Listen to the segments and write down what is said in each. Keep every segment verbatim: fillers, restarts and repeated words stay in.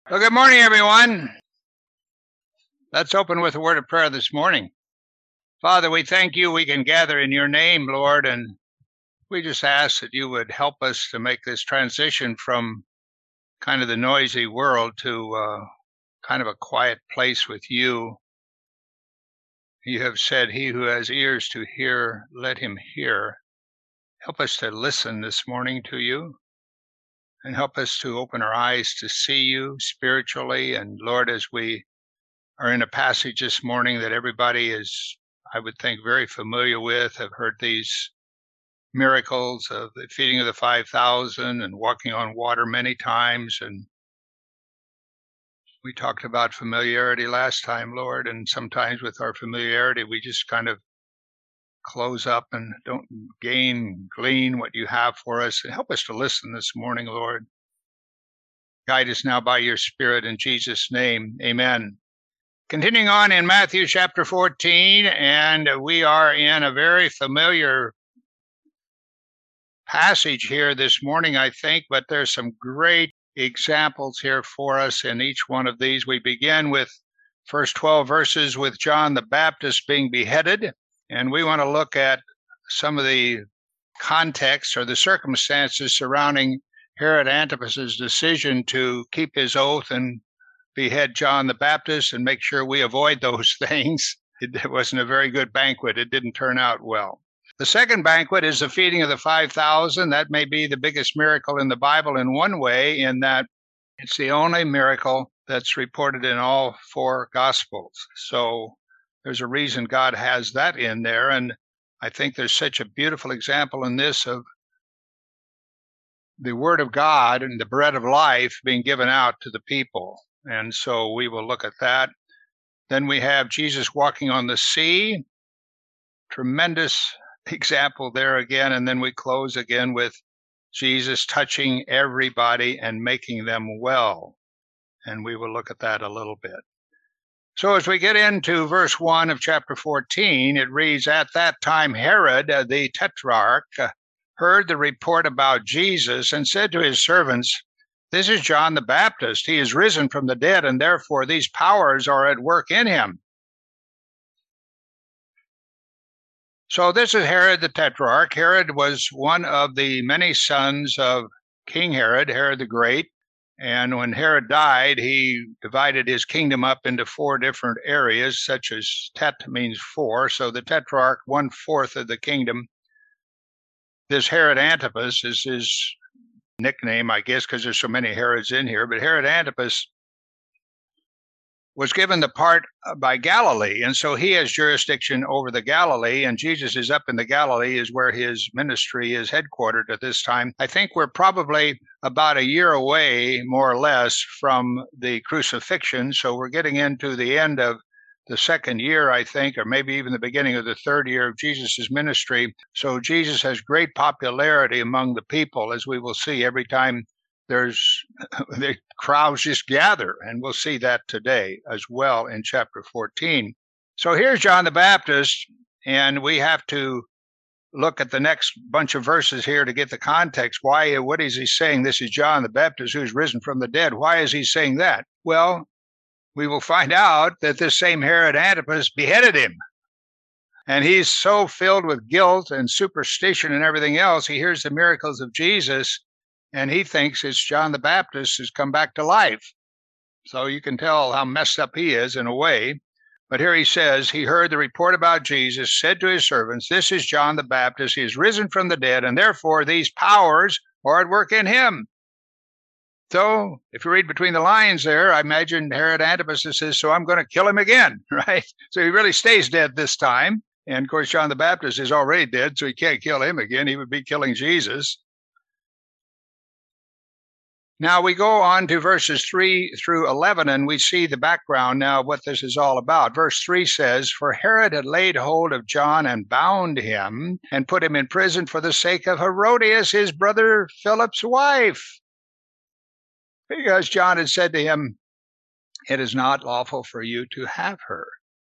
Well, good morning, everyone. Let's open with a word of prayer this morning. Father, we thank you we can gather in your name, Lord, and we just ask that you would help us to make this transition from kind of the noisy world to uh, kind of a quiet place with you. You have said, he who has ears to hear, let him hear. Help us to listen this morning to you, and help us to open our eyes to see you spiritually. And Lord, as we are in a passage this morning that everybody is, I would think, very familiar with, have heard these miracles of the feeding of the five thousand and walking on water many times. And we talked about familiarity last time, Lord, and sometimes with our familiarity, we just kind of close up and don't gain, glean what you have for us. And help us to listen this morning, Lord. Guide us now by your Spirit in Jesus' name. Amen. Continuing on in Matthew chapter fourteen, and we are in a very familiar passage here this morning, I think, but there's some great examples here for us in each one of these. We begin with first twelve verses with John the Baptist being beheaded, and we want to look at some of the context or the circumstances surrounding Herod Antipas's decision to keep his oath and behead John the Baptist and make sure we avoid those things. It wasn't a very good banquet. It didn't turn out well. The second banquet is the feeding of the five thousand. That may be the biggest miracle in the Bible in one way, in that it's the only miracle that's reported in all four Gospels. So there's a reason God has that in there. And I think there's such a beautiful example in this of the Word of God and the bread of life being given out to the people. And so we will look at that. Then we have Jesus walking on the sea. Tremendous example there again. And then we close again with Jesus touching everybody and making them well. And we will look at that a little bit. So as we get into verse one of chapter fourteen, it reads, "At that time Herod the Tetrarch heard the report about Jesus and said to his servants, 'This is John the Baptist. He is risen from the dead, and therefore these powers are at work in him.'" So this is Herod the Tetrarch. Herod was one of the many sons of King Herod, Herod the Great. And when Herod died, he divided his kingdom up into four different areas, such as tet means four. So the Tetrarch, one fourth of the kingdom. This Herod Antipas is his nickname, I guess, because there's so many Herods in here. But Herod Antipas was given the part by Galilee, and so he has jurisdiction over the Galilee, and Jesus is up in the Galilee, is where his ministry is headquartered at this time. I think we're probably about a year away, more or less, from the crucifixion, so we're getting into the end of the second year, I think, or maybe even the beginning of the third year of Jesus' ministry. So Jesus has great popularity among the people, as we will see every time there's the crowds just gather, and we'll see that today as well in chapter fourteen. So here's John the Baptist, and we have to look at the next bunch of verses here to get the context. Why, what is he saying? This is John the Baptist who's risen from the dead. Why is he saying that? Well, we will find out that this same Herod Antipas beheaded him. And he's so filled with guilt and superstition and everything else, he hears the miracles of Jesus, and he thinks it's John the Baptist who's come back to life. So you can tell how messed up he is in a way. But here he says, he heard the report about Jesus, said to his servants, "This is John the Baptist. He is risen from the dead, and therefore these powers are at work in him." So if you read between the lines there, I imagine Herod Antipas says, so I'm going to kill him again, right? So he really stays dead this time. And of course, John the Baptist is already dead, so he can't kill him again. He would be killing Jesus. Now we go on to verses three through eleven, and we see the background now of what this is all about. Verse three says, "For Herod had laid hold of John and bound him and put him in prison for the sake of Herodias, his brother Philip's wife, because John had said to him, 'It is not lawful for you to have her.'"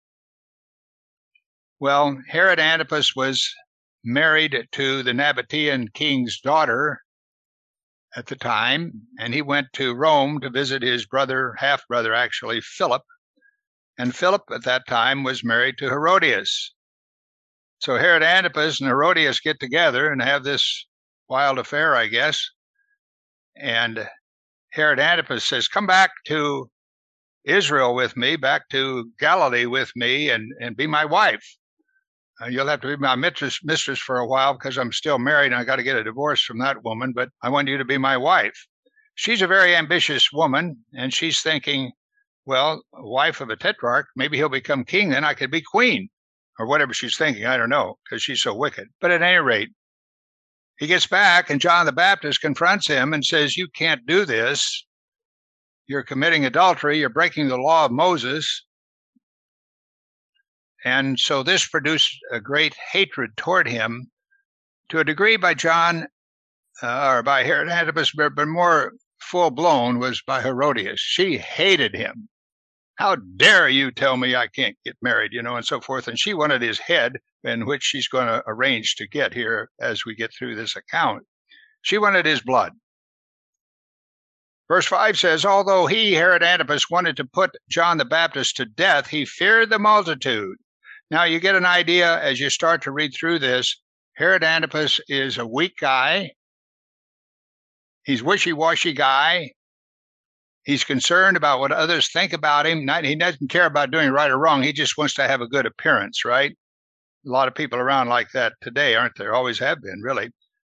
Well, Herod Antipas was married to the Nabatean king's daughter, at the time, and he went to Rome to visit his brother, half-brother actually, Philip. And Philip at that time was married to Herodias. So Herod Antipas and Herodias get together and have this wild affair, I guess. And Herod Antipas says, come back to Israel with me, back to Galilee with me, and, and be my wife. Uh, you'll have to be my mistress, mistress for a while because I'm still married and I got to get a divorce from that woman, but I want you to be my wife. She's a very ambitious woman, and she's thinking, well, wife of a tetrarch, maybe he'll become king, then I could be queen, or whatever she's thinking. I don't know, because she's so wicked. But at any rate, he gets back, and John the Baptist confronts him and says, you can't do this. You're committing adultery. You're breaking the law of Moses. And so this produced a great hatred toward him, to a degree by John, uh, or by Herod Antipas, but, but more full-blown was by Herodias. She hated him. How dare you tell me I can't get married, you know, and so forth. And she wanted his head, in which she's going to arrange to get here as we get through this account. She wanted his blood. Verse five says, although he, Herod Antipas, wanted to put John the Baptist to death, he feared the multitude. Now you get an idea as you start to read through this. Herod Antipas is a weak guy. He's wishy-washy guy. He's concerned about what others think about him. Not, he doesn't care about doing right or wrong. He just wants to have a good appearance, right? A lot of people around like that today, aren't there? Always have been, really.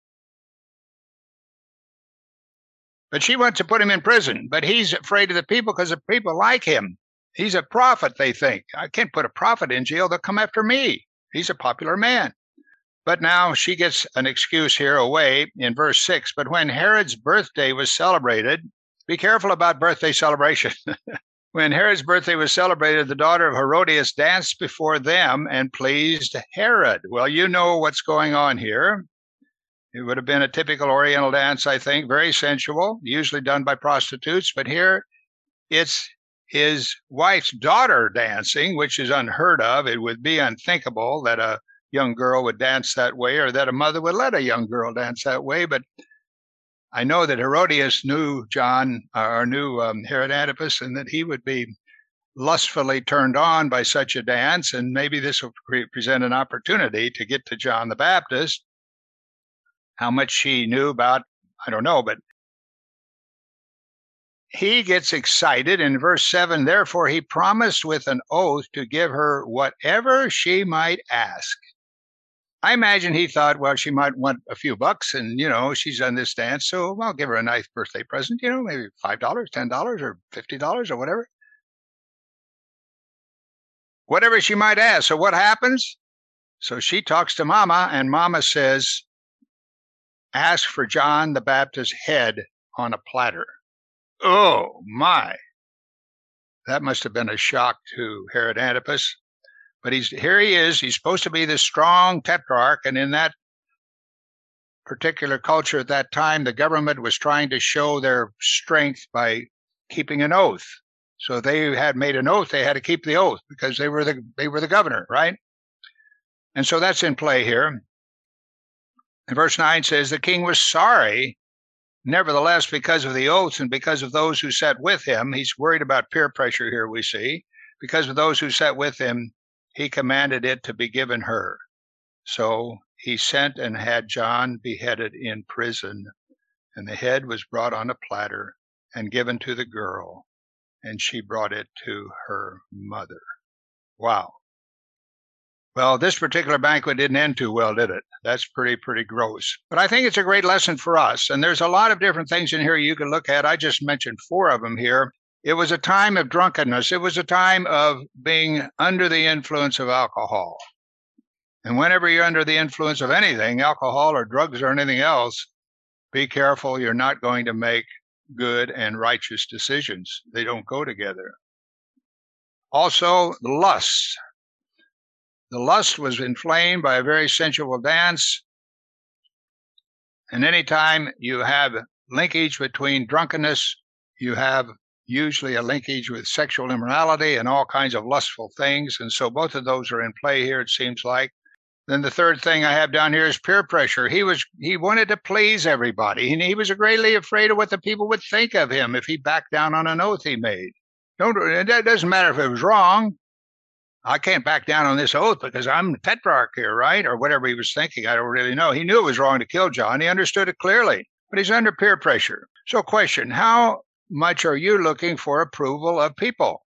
But she wants to put him in prison, but he's afraid of the people because the people like him. He's a prophet, they think. I can't put a prophet in jail. They'll come after me. He's a popular man. But now she gets an excuse here away in verse six. But when Herod's birthday was celebrated, be careful about birthday celebration. When Herod's birthday was celebrated, the daughter of Herodias danced before them and pleased Herod. Well, you know what's going on here. It would have been a typical Oriental dance, I think, very sensual, usually done by prostitutes. But here it's his wife's daughter dancing, which is unheard of. It would be unthinkable that a young girl would dance that way, or that a mother would let a young girl dance that way. But I know that Herodias knew John, or knew um, Herod Antipas, and that he would be lustfully turned on by such a dance, and maybe this will pre- present an opportunity to get to John the Baptist. How much she knew about, I don't know, but he gets excited in verse seven. Therefore, he promised with an oath to give her whatever she might ask. I imagine he thought, well, she might want a few bucks, and, you know, she's done this dance, so I'll give her a nice birthday present, you know, maybe five dollars, ten dollars, or fifty dollars, or whatever. Whatever she might ask. So what happens? So she talks to Mama, and Mama says, ask for John the Baptist's head on a platter. Oh, my. That must have been a shock to Herod Antipas. But he's here he is. He's supposed to be this strong tetrarch, and in that particular culture at that time, the government was trying to show their strength by keeping an oath. So they had made an oath. They had to keep the oath because they were the they were the governor, right? And so that's in play here. And verse nine says, the king was sorry. Nevertheless, because of the oaths and because of those who sat with him, he's worried about peer pressure here, we see. Because of those who sat with him, he commanded it to be given her. So he sent and had John beheaded in prison, and the head was brought on a platter and given to the girl, and she brought it to her mother. Wow. Well, this particular banquet didn't end too well, did it? That's pretty, pretty gross. But I think it's a great lesson for us. And there's a lot of different things in here you can look at. I just mentioned four of them here. It was a time of drunkenness. It was a time of being under the influence of alcohol. And whenever you're under the influence of anything, alcohol or drugs or anything else, be careful. You're not going to make good and righteous decisions. They don't go together. Also, lust. The lust was inflamed by a very sensual dance. And anytime you have linkage between drunkenness, you have usually a linkage with sexual immorality and all kinds of lustful things. And so both of those are in play here, it seems like. Then the third thing I have down here is peer pressure. He was he wanted to please everybody, and he was greatly afraid of what the people would think of him if he backed down on an oath he made. Don't it doesn't matter if it was wrong. I can't back down on this oath because I'm the tetrarch here, right? Or whatever he was thinking. I don't really know. He knew it was wrong to kill John. He understood it clearly, but he's under peer pressure. So question, how much are you looking for approval of people?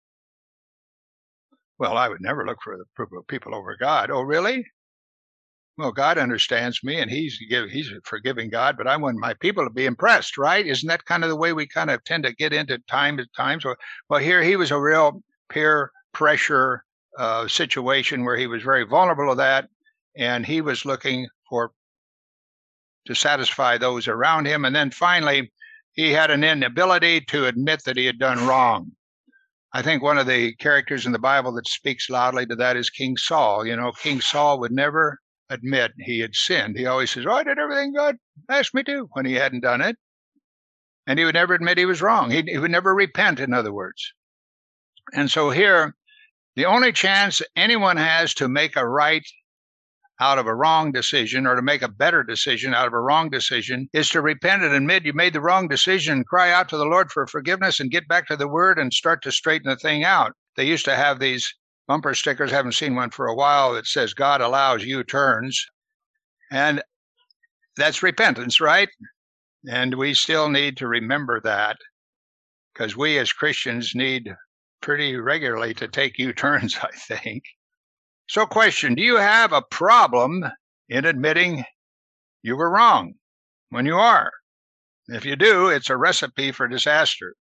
Well, I would never look for the approval of people over God. Oh, really? Well, God understands me, and he's he's a forgiving God, but I want my people to be impressed, right? Isn't that kind of the way we kind of tend to get into time at times? Well, here he was a real peer pressure uh, situation where he was very vulnerable to that, and he was looking for to satisfy those around him. And then finally, he had an inability to admit that he had done wrong. I think one of the characters in the Bible that speaks loudly to that is King Saul. You know, King Saul would never admit he had sinned. He always says, oh, I did everything God asked me to, when he hadn't done it. And he would never admit he was wrong. He, he would never repent, in other words. And so here, the only chance anyone has to make a right out of a wrong decision, or to make a better decision out of a wrong decision, is to repent and admit you made the wrong decision, cry out to the Lord for forgiveness, and get back to the Word and start to straighten the thing out. They used to have these bumper stickers, haven't seen one for a while, that says God allows U-turns. And that's repentance, right? And we still need to remember that, because we as Christians need pretty regularly to take U-turns, I think. So question, do you have a problem in admitting you were wrong when you are? If you do, it's a recipe for disaster.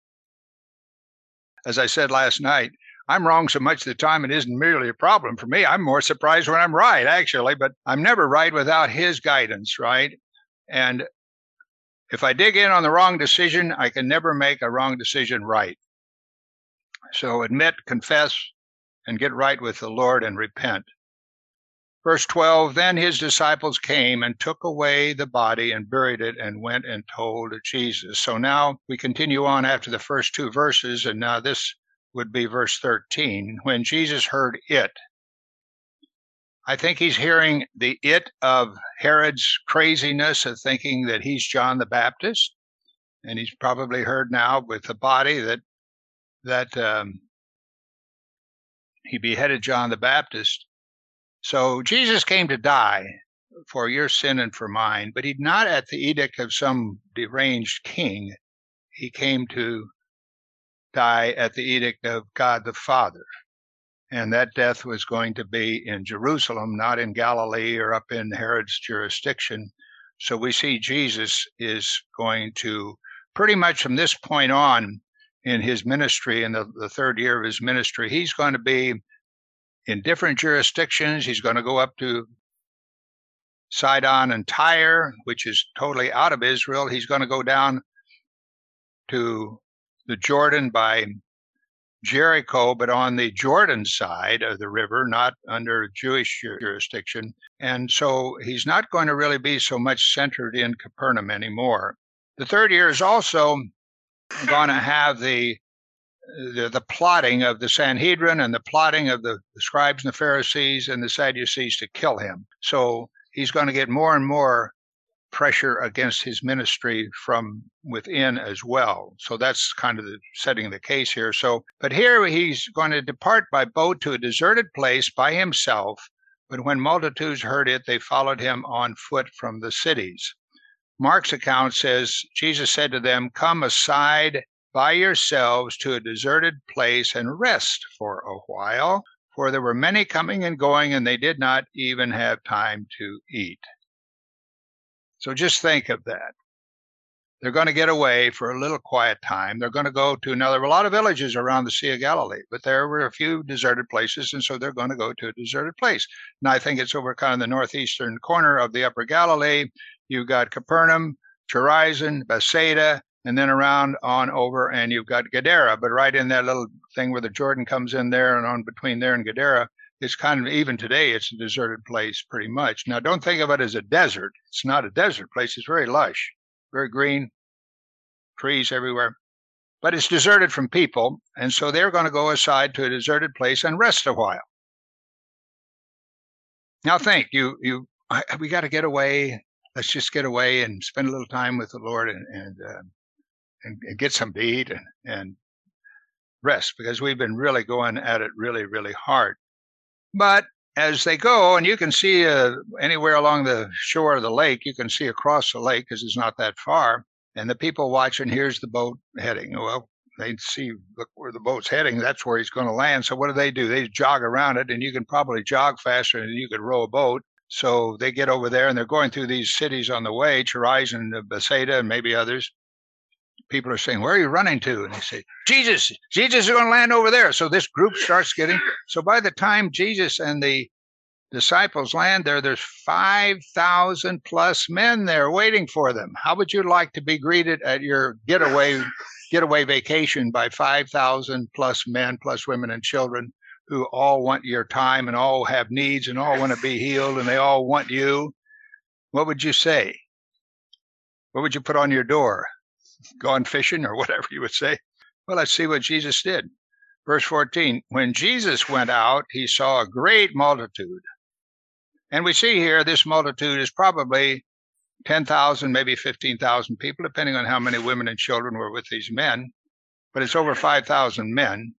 As I said last night, I'm wrong so much of the time it isn't merely a problem for me. I'm more surprised when I'm right, actually, but I'm never right without his guidance, right? And if I dig in on the wrong decision, I can never make a wrong decision right. So admit, confess, and get right with the Lord and repent. Verse twelve, then his disciples came and took away the body and buried it and went and told Jesus. So now we continue on after the first two verses, and now this would be verse thirteen. When Jesus heard it, I think he's hearing the it of Herod's craziness of thinking that he's John the Baptist, and he's probably heard now with the body that that um, he beheaded John the Baptist. So Jesus came to die for your sin and for mine, but he's not at the edict of some deranged king. He came to die at the edict of God the Father. And that death was going to be in Jerusalem, not in Galilee or up in Herod's jurisdiction. So we see Jesus is going to, pretty much from this point on in his ministry, in the, the third year of his ministry, he's going to be in different jurisdictions. He's going to go up to Sidon and Tyre, which is totally out of Israel. He's going to go down to the Jordan by Jericho, but on the Jordan side of the river, not under Jewish jurisdiction. And so he's not going to really be so much centered in Capernaum anymore. The third year is also going to have the The, the plotting of the Sanhedrin and the plotting of the, the scribes and the Pharisees and the Sadducees to kill him. So he's going to get more and more pressure against his ministry from within as well. So that's kind of the setting the case here. So, but here he's going to depart by boat to a deserted place by himself. But when multitudes heard it, they followed him on foot from the cities. Mark's account says, Jesus said to them, come aside by yourselves to a deserted place and rest for a while, for there were many coming and going, and they did not even have time to eat. So just think of that. They're going to get away for a little quiet time. They're going to go to another, a lot of villages around the Sea of Galilee, but there were a few deserted places, and so they're going to go to a deserted place. And I think it's over kind of the northeastern corner of the Upper Galilee. You've got Capernaum, Chorazin, Bethsaida, and then around on over, and you've got Gadara. But right in that little thing where the Jordan comes in there, and on between there and Gadara, it's kind of, even today, it's a deserted place pretty much. Now, don't think of it as a desert. It's not a desert place. It's very lush, very green, trees everywhere. But it's deserted from people, and so they're going to go aside to a deserted place and rest a while. Now think, you, you, I, we got to get away. Let's just get away and spend a little time with the Lord and, and, uh, and, and get some to eat and, and rest, because we've been really going at it really, really hard. But as they go, and you can see uh, anywhere along the shore of the lake, you can see across the lake because it's not that far. And the people watching, here's the boat heading. Well, they see, look where the boat's heading. That's where he's going to land. So what do they do? They jog around it, and you can probably jog faster than you could row a boat. So they get over there, and they're going through these cities on the way, Cherise and Bethsaida and maybe others. People are saying, where are you running to? And they say, Jesus, Jesus is going to land over there. So this group starts getting, so by the time Jesus and the disciples land there, there's five thousand plus men there waiting for them. How would you like to be greeted at your getaway, getaway vacation by five thousand plus men, plus women and children who all want your time and all have needs and all want to be healed and they all want you? What would you say? What would you put on your door? Gone fishing or whatever you would say? Well, let's see what Jesus did. Verse fourteen, when Jesus went out, he saw a great multitude. And we see here this multitude is probably ten thousand, maybe fifteen thousand people, depending on how many women and children were with these men. But it's over five thousand men.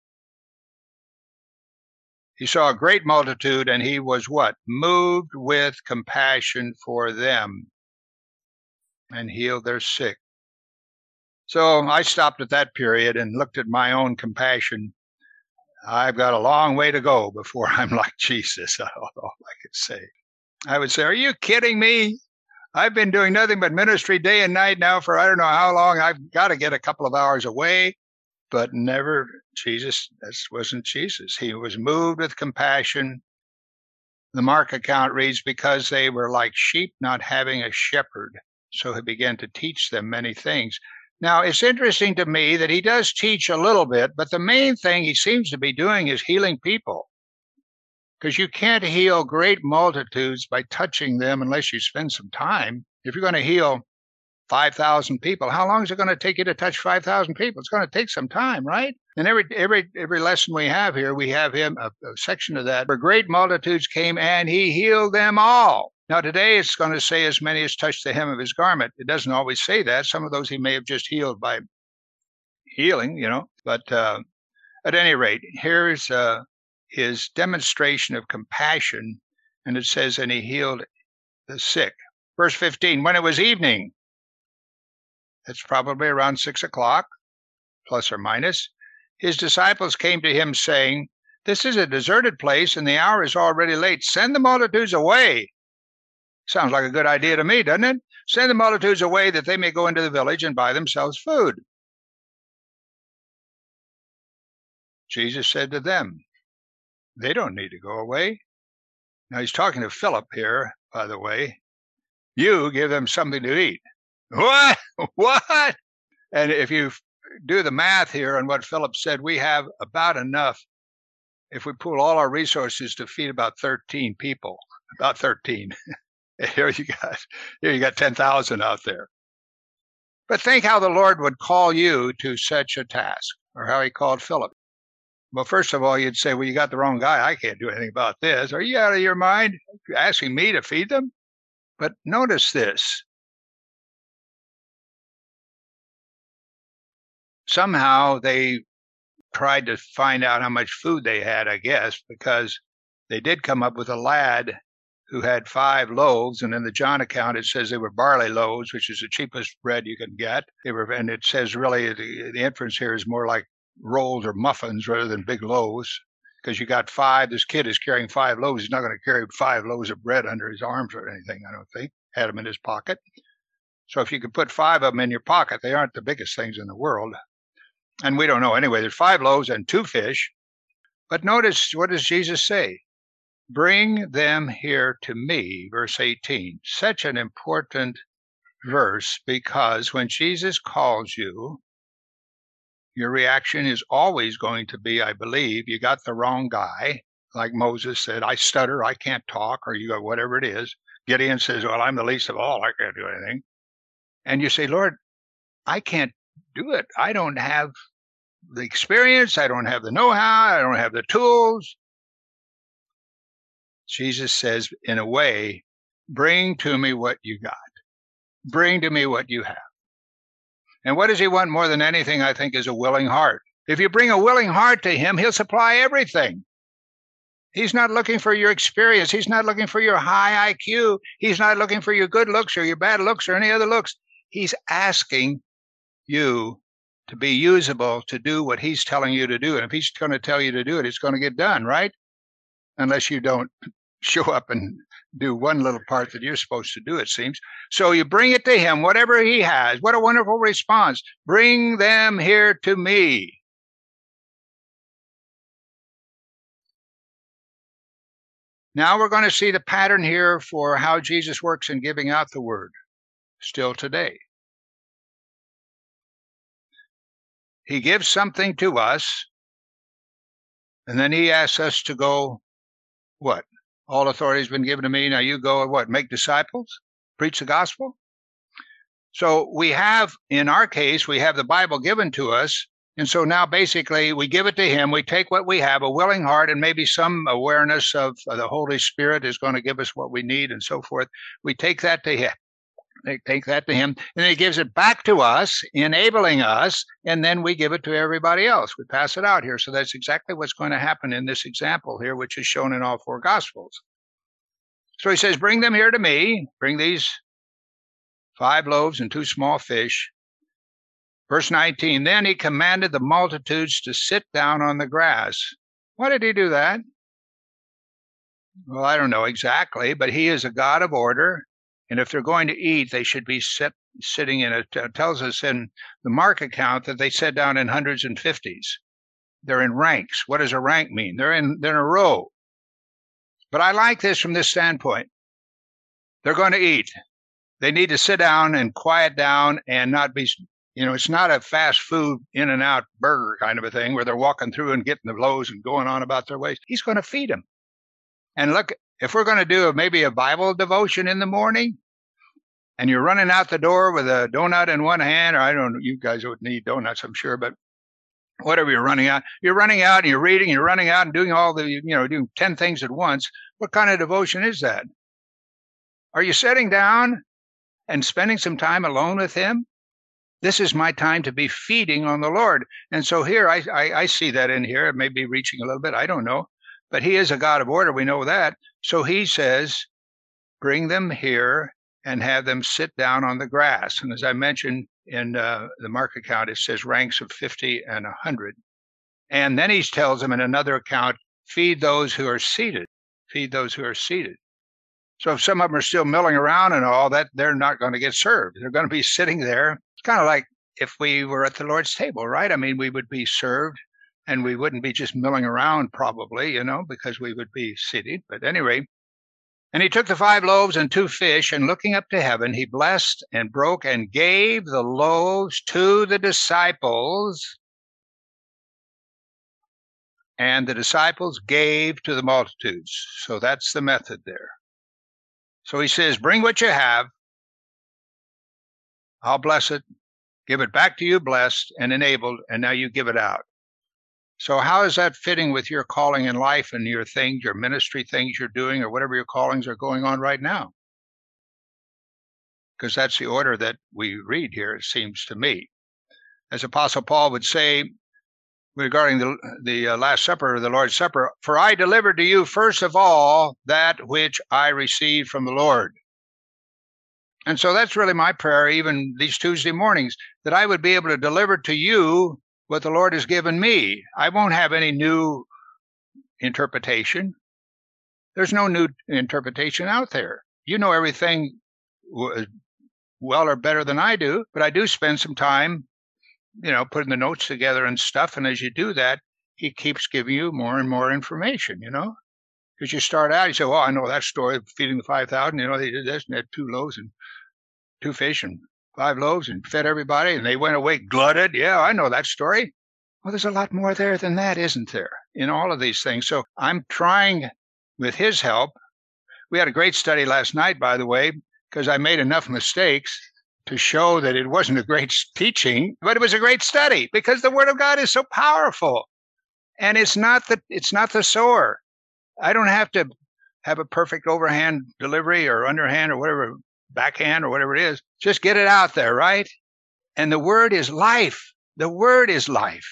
He saw a great multitude, and he was what? Moved with compassion for them, and healed their sick. So I stopped at that period and looked at my own compassion. I've got a long way to go before I'm like Jesus. That's all I could say. I would say, are you kidding me? I've been doing nothing but ministry day and night now for I don't know how long. I've got to get a couple of hours away, but never Jesus. That wasn't Jesus. He was moved with compassion. The Mark account reads, because they were like sheep not having a shepherd. So he began to teach them many things. Now, it's interesting to me that he does teach a little bit, but the main thing he seems to be doing is healing people. Because you can't heal great multitudes by touching them unless you spend some time. If you're going to heal five thousand people, how long is it going to take you to touch five thousand people? It's going to take some time, right? And every every every lesson we have here, we have him, a, a section of that, where great multitudes came and he healed them all. Now, today it's going to say as many as touched the hem of his garment. It doesn't always say that. Some of those he may have just healed by healing, you know. But uh, at any rate, here's uh, his demonstration of compassion. And it says, and he healed the sick. Verse fifteen, when it was evening, it's probably around six o'clock, plus or minus, his disciples came to him saying, this is a deserted place and the hour is already late. Send the multitudes away. Sounds like a good idea to me, doesn't it? Send the multitudes away that they may go into the village and buy themselves food. Jesus said to them, they don't need to go away. Now he's talking to Philip here, by the way. You give them something to eat. What? What? And if you do the math here on what Philip said, we have about enough, if we pool all our resources, to feed about thirteen people, about thirteen. Here you got, here you got ten thousand out there. But think how the Lord would call you to such a task, or how he called Philip. Well, first of all, you'd say, well, you got the wrong guy. I can't do anything about this. Are you out of your mind? You're asking me to feed them? But notice this. Somehow they tried to find out how much food they had, I guess, because they did come up with a lad who had five loaves, and in the John account it says they were barley loaves, which is the cheapest bread you can get. They were, and it says really the, the inference here is more like rolls or muffins rather than big loaves, because you got five. This kid is carrying five loaves. He's not going to carry five loaves of bread under his arms or anything, I don't think. Had them in his pocket. So if you could put five of them in your pocket, they aren't the biggest things in the world. And we don't know anyway. There's five loaves and two fish. But notice, what does Jesus say? Bring them here to me, verse eighteen. Such an important verse, because when Jesus calls you, your reaction is always going to be, I believe, you got the wrong guy. Like Moses said, I stutter, I can't talk, or you go, whatever it is. Gideon says, well, I'm the least of all, I can't do anything. And you say, Lord, I can't do it. I don't have the experience. I don't have the know-how. I don't have the tools. Jesus says, in a way, bring to me what you got. Bring to me what you have. And what does he want more than anything, I think, is a willing heart. If you bring a willing heart to him, he'll supply everything. He's not looking for your experience. He's not looking for your high I Q. He's not looking for your good looks or your bad looks or any other looks. He's asking you to be usable to do what he's telling you to do. And if he's going to tell you to do it, it's going to get done, right? Unless you don't show up and do one little part that you're supposed to do, it seems. So you bring it to him, whatever he has. What a wonderful response. Bring them here to me. Now we're going to see the pattern here for how Jesus works in giving out the word still today. He gives something to us, and then he asks us to go, what? All authority has been given to me. Now you go and what? Make disciples? Preach the gospel? So we have, in our case, we have the Bible given to us. And so now basically we give it to him. We take what we have, a willing heart, and maybe some awareness of the Holy Spirit is going to give us what we need and so forth. We take that to him. They take that to him, and he gives it back to us, enabling us, and then we give it to everybody else. We pass it out here. So that's exactly what's going to happen in this example here, which is shown in all four Gospels. So he says, bring them here to me. Bring these five loaves and two small fish. Verse nineteen, then he commanded the multitudes to sit down on the grass. Why did he do that? Well, I don't know exactly, but he is a God of order. And if they're going to eat, they should be sit, sitting in it. It tells us in the Mark account that they sat down in hundreds and fifties. They're in ranks. What does a rank mean? They're in, they're in a row. But I like this from this standpoint. They're going to eat. They need to sit down and quiet down and not be, you know, it's not a fast food in and out burger kind of a thing where they're walking through and getting the blows and going on about their ways. He's going to feed them. And look, if we're going to do a, maybe a Bible devotion in the morning, and you're running out the door with a donut in one hand, or I don't know, you guys would need donuts, I'm sure, but whatever you're running out, you're running out and you're reading, you're running out and doing all the, you know, doing ten things at once. What kind of devotion is that? Are you sitting down and spending some time alone with him? This is my time to be feeding on the Lord. And so here, I, I, I see that in here. It may be reaching a little bit, I don't know. But he is a God of order, we know that. So he says, bring them here and have them sit down on the grass. And as I mentioned in uh, the Mark account, it says ranks of fifty and one hundred. And then he tells them in another account, feed those who are seated. Feed those who are seated. So if some of them are still milling around and all that, they're not going to get served. They're going to be sitting there. It's kind of like if we were at the Lord's table, right? I mean, we would be served and we wouldn't be just milling around probably, you know, because we would be seated. But anyway, and he took the five loaves and two fish, and looking up to heaven, he blessed and broke and gave the loaves to the disciples, and the disciples gave to the multitudes. So that's the method there. So he says, bring what you have. I'll bless it, give it back to you blessed and enabled, and now you give it out. So how is that fitting with your calling in life and your things, your ministry things you're doing, or whatever your callings are going on right now? Because that's the order that we read here, it seems to me. As Apostle Paul would say regarding the, the uh, Last Supper, or the Lord's Supper, for I delivered to you first of all that which I received from the Lord. And so that's really my prayer, even these Tuesday mornings, that I would be able to deliver to you what the Lord has given me. I won't have any new interpretation. There's no new interpretation out there. You know everything well or better than I do, but I do spend some time, you know, putting the notes together and stuff. And as you do that, he keeps giving you more and more information, you know, because you start out, you say, well, I know that story of feeding the five thousand, you know, they did this and they had two loaves and two fish and five loaves and fed everybody and they went away glutted. Yeah, I know that story. Well, there's a lot more there than that, isn't there, in all of these things? So I'm trying, with his help. We had a great study last night, by the way, because I made enough mistakes to show that it wasn't a great teaching, but it was a great study because the Word of God is so powerful. And it's not the, it's not the sower. I don't have to have a perfect overhand delivery or underhand or whatever, backhand or whatever it is. Just get it out there, right? And the word is life. The word is life.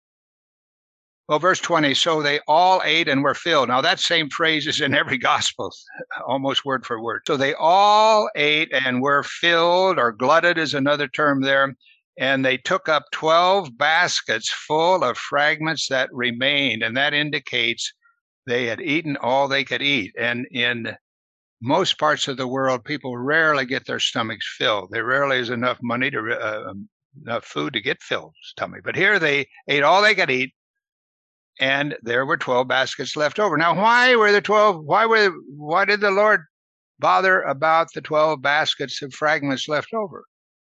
Well, verse twenty, so they all ate and were filled. Now, that same phrase is in every gospel, almost word for word. So they all ate and were filled, or glutted is another term there. And they took up twelve baskets full of fragments that remained. And that indicates they had eaten all they could eat. And in most parts of the world, people rarely get their stomachs filled. There rarely is enough money to, uh, enough food to get filled stomach. But here they ate all they could eat. And there were twelve baskets left over. Now, why were the twelve? Why were? Why did the Lord bother about the twelve baskets of fragments left over?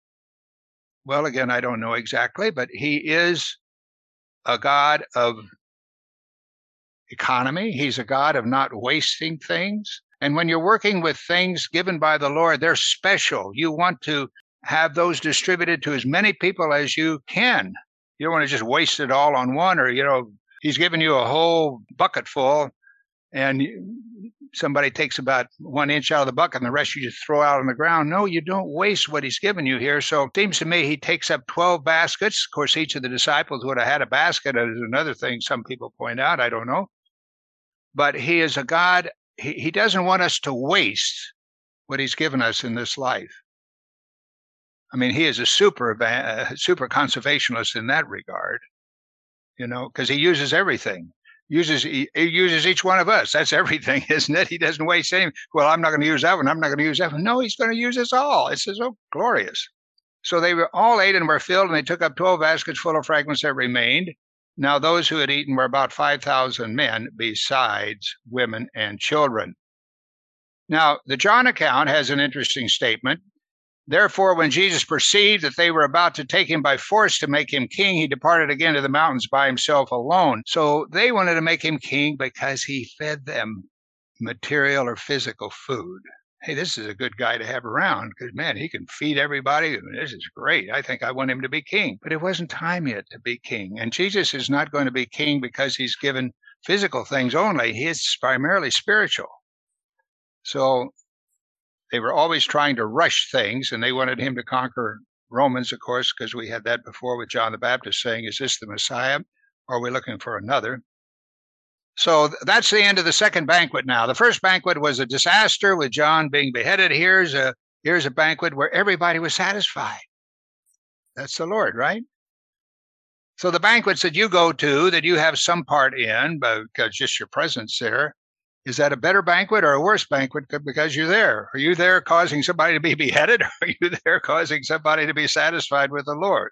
Well, again, I don't know exactly, but He is a God of economy. He's a God of not wasting things. And when you're working with things given by the Lord, they're special. You want to have those distributed to as many people as you can. You don't want to just waste it all on one, or, you know, He's given you a whole bucket full, and somebody takes about one inch out of the bucket and the rest you just throw out on the ground. No, you don't waste what He's given you here. So it seems to me He takes up twelve baskets. Of course, each of the disciples would have had a basket. That is another thing some people point out. I don't know. But He is a God. He, he doesn't want us to waste what He's given us in this life. I mean, He is a super, uh, super conservationist in that regard. You know, because He uses everything. Uses he, he uses each one of us. That's everything, isn't it? He doesn't waste anything. Well, I'm not going to use that one. I'm not going to use that one. No, He's going to use us all. It's so glorious. So they were all ate and were filled, and they took up twelve baskets full of fragments that remained. Now those who had eaten were about five thousand men, besides women and children. Now, the John account has an interesting statement. Therefore, when Jesus perceived that they were about to take Him by force to make Him king, He departed again to the mountains by Himself alone. So they wanted to make Him king because He fed them material or physical food. Hey, this is a good guy to have around because, man, he can feed everybody. This is great. I think I want him to be king. But it wasn't time yet to be king. And Jesus is not going to be king because He's given physical things only. He is primarily spiritual. So they were always trying to rush things, and they wanted Him to conquer Romans, of course, because we had that before with John the Baptist saying, is this the Messiah, or are we looking for another? So that's the end of the second banquet now. The first banquet was a disaster with John being beheaded. Here's a, here's a banquet where everybody was satisfied. That's the Lord, right? So the banquets that you go to, that you have some part in, because just your presence there, is that a better banquet or a worse banquet because you're there? Are you there causing somebody to be beheaded? Or are you there causing somebody to be satisfied with the Lord?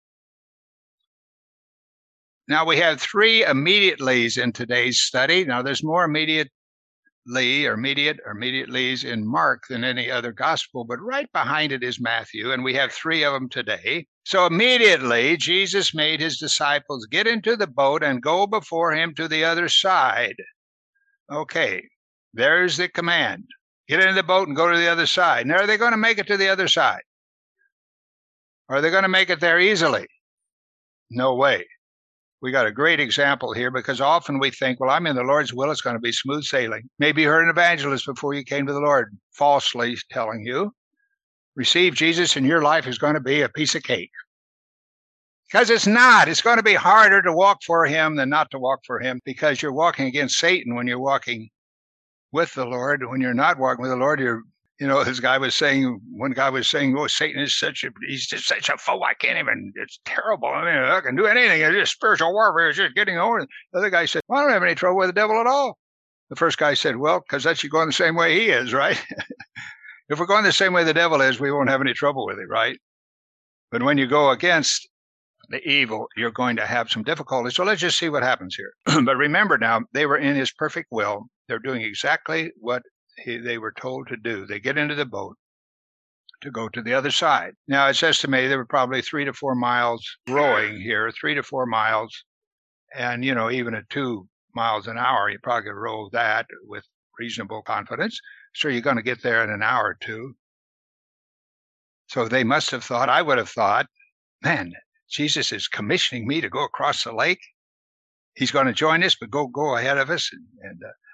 Now, we have three immediatelys in today's study. Now, there's more immediately or immediate or immediatelys in Mark than any other gospel, but right behind it is Matthew, and we have three of them today. So immediately, Jesus made His disciples get into the boat and go before Him to the other side. Okay, there's the command. Get into the boat and go to the other side. Now, are they going to make it to the other side? Are they going to make it there easily? No way. We got a great example here because often we think, well, I'm in the Lord's will. It's going to be smooth sailing. Maybe you heard an evangelist before you came to the Lord falsely telling you, receive Jesus and your life is going to be a piece of cake. Because it's not. It's going to be harder to walk for Him than not to walk for Him because you're walking against Satan when you're walking with the Lord. When you're not walking with the Lord, you're, you know, this guy was saying, one guy was saying, oh, Satan is such a, he's just such a foe. I can't even, it's terrible. I mean, I can do anything. It's just spiritual warfare. It's just getting over. The other guy said, well, I don't have any trouble with the devil at all. The first guy said, well, because that's you going the same way he is, right? If we're going the same way the devil is, we won't have any trouble with it, right? But when you go against the evil, you're going to have some difficulty. So let's just see what happens here. But remember now, they were in His perfect will. They're doing exactly what he, they were told to do. They get into the boat to go to the other side. Now, it's estimated there were probably three to four miles rowing here, three to four miles. And, you know, even at two miles an hour, you probably could row that with reasonable confidence. So you're going to get there in an hour or two. So they must have thought, I would have thought, man, Jesus is commissioning me to go across the lake. He's going to join us, but go go ahead of us. And, and uh,